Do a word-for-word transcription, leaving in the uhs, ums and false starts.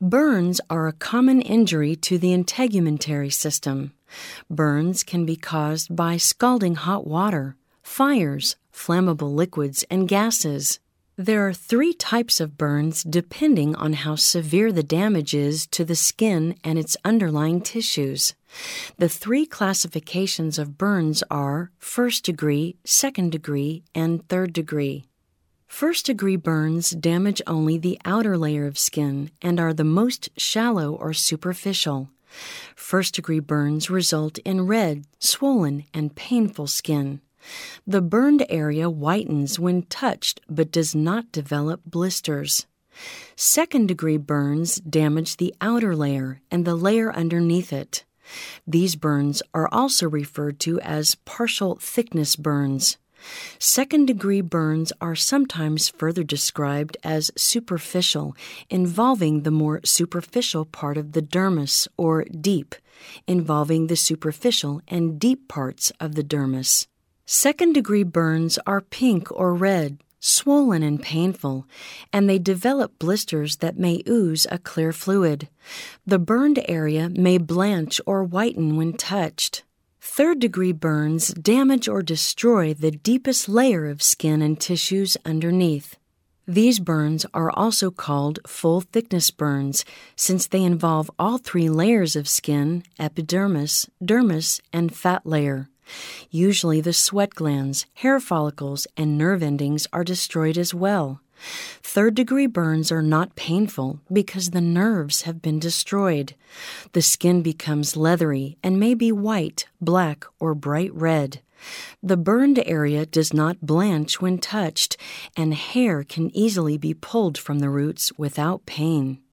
Burns are a common injury to the integumentary system. Burns can be caused by scalding hot water, fires, flammable liquids, and gases. There are three types of burns depending on how severe the damage is to the skin and its underlying tissues. The three classifications of burns are first degree, second degree, and third degree. First-degree burns damage only the outer layer of skin and are the most shallow or superficial. First-degree burns result in red, swollen, and painful skin. The burned area whitens when touched but does not develop blisters. Second-degree burns damage the outer layer and the layer underneath it. These burns are also referred to as partial thickness burns. Second-degree burns are sometimes further described as superficial, involving the more superficial part of the dermis, or deep, involving the superficial and deep parts of the dermis. Second-degree burns are pink or red, swollen and painful, and they develop blisters that may ooze a clear fluid. The burned area may blanch or whiten when touched. Third-degree burns damage or destroy the deepest layer of skin and tissues underneath. These burns are also called full-thickness burns, since they involve all three layers of skin, epidermis, dermis, and fat layer. Usually the sweat glands, hair follicles, and nerve endings are destroyed as well. Third-degree burns are not painful because the nerves have been destroyed. The skin becomes leathery and may be white, black, or bright red. The burned area does not blanch when touched, and hair can easily be pulled from the roots without pain.